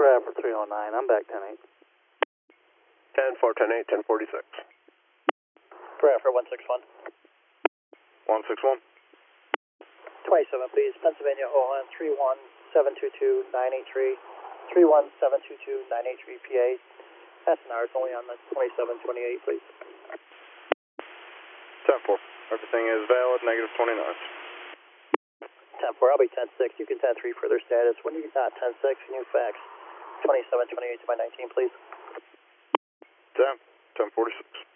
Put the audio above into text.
Bradford 309, I'm back 10-8. 10-4, 10-8, 10-46. Bradford 161. 161. 27, please. Pennsylvania, Ohan 31722-983. 31722-983 PA. SNR is only on the 2728, please. 10-4. Everything is valid, negative 20 knots. 10-4, I'll be 10-6. You can 10-3 further status. When you not 10-6, can you fax 2728 to my 19, please? 10, 10-46.